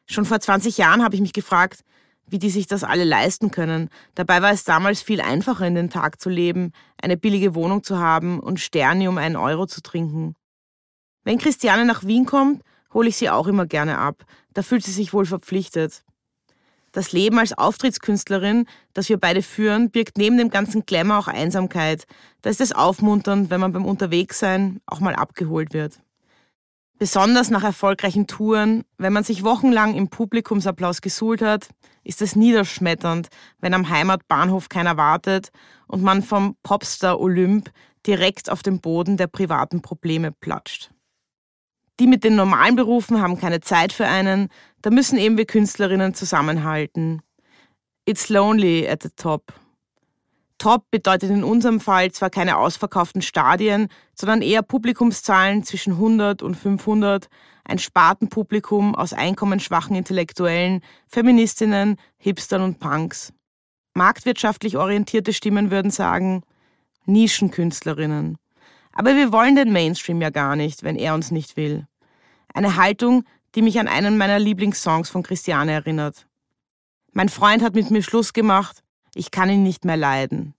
Schon vor 20 Jahren habe ich mich gefragt, wie die sich das alle leisten können. Dabei war es damals viel einfacher, in den Tag zu leben, eine billige Wohnung zu haben und Sterni um 1 Euro zu trinken. Wenn Christiane nach Wien kommt, hole ich sie auch immer gerne ab. Da fühlt sie sich wohl verpflichtet. Das Leben als Auftrittskünstlerin, das wir beide führen, birgt neben dem ganzen Glamour auch Einsamkeit. Da ist es aufmunternd, wenn man beim Unterwegssein auch mal abgeholt wird. Besonders nach erfolgreichen Touren, wenn man sich wochenlang im Publikumsapplaus gesuhlt hat, ist es niederschmetternd, wenn am Heimatbahnhof keiner wartet und man vom Popstar Olymp direkt auf den Boden der privaten Probleme platscht. Die mit den normalen Berufen haben keine Zeit für einen, da müssen eben wir Künstlerinnen zusammenhalten. It's lonely at the top. Top bedeutet in unserem Fall zwar keine ausverkauften Stadien, sondern eher Publikumszahlen zwischen 100 und 500, ein Spartenpublikum aus einkommensschwachen Intellektuellen, Feministinnen, Hipstern und Punks. Marktwirtschaftlich orientierte Stimmen würden sagen, Nischenkünstlerinnen. Aber wir wollen den Mainstream ja gar nicht, wenn er uns nicht will. Eine Haltung, die mich an einen meiner Lieblingssongs von Christiane erinnert. Mein Freund hat mit mir Schluss gemacht, ich kann ihn nicht mehr leiden.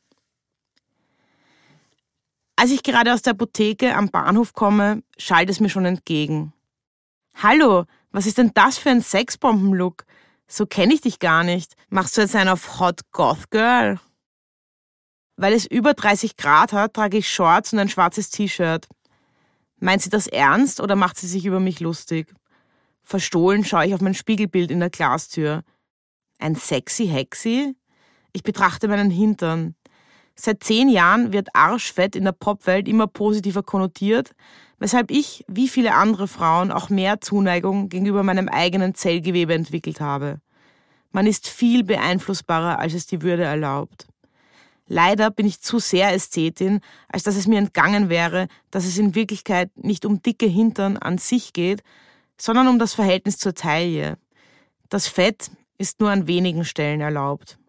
Als ich gerade aus der Apotheke am Bahnhof komme, schallt es mir schon entgegen. Hallo, was ist denn das für ein Sexbomben-Look? So kenne ich dich gar nicht. Machst du jetzt einen auf Hot Goth Girl? Weil es über 30 Grad hat, trage ich Shorts und ein schwarzes T-Shirt. Meint sie das ernst oder macht sie sich über mich lustig? Verstohlen schaue ich auf mein Spiegelbild in der Glastür. Ein sexy Hexi? Ich betrachte meinen Hintern. Seit 10 Jahren wird Arschfett in der Popwelt immer positiver konnotiert, weshalb ich, wie viele andere Frauen, auch mehr Zuneigung gegenüber meinem eigenen Zellgewebe entwickelt habe. Man ist viel beeinflussbarer, als es die Würde erlaubt. Leider bin ich zu sehr Ästhetin, als dass es mir entgangen wäre, dass es in Wirklichkeit nicht um dicke Hintern an sich geht, sondern um das Verhältnis zur Taille. Das Fett ist nur an wenigen Stellen erlaubt.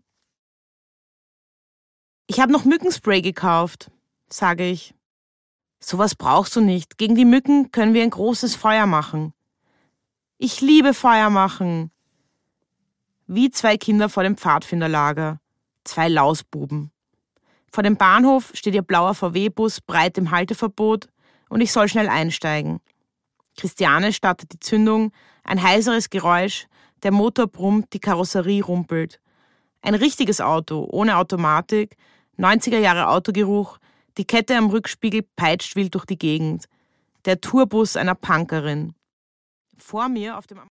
Ich habe noch Mückenspray gekauft, sage ich. Sowas brauchst du nicht. Gegen die Mücken können wir ein großes Feuer machen. Ich liebe Feuer machen. Wie 2 Kinder vor dem Pfadfinderlager. 2 Lausbuben. Vor dem Bahnhof steht ihr blauer VW-Bus breit im Halteverbot und ich soll schnell einsteigen. Christiane startet die Zündung, ein heiseres Geräusch, der Motor brummt, die Karosserie rumpelt. Ein richtiges Auto, ohne Automatik, 90er Jahre Autogeruch, die Kette am Rückspiegel peitscht wild durch die Gegend. Der Tourbus einer Punkerin. Vor mir auf dem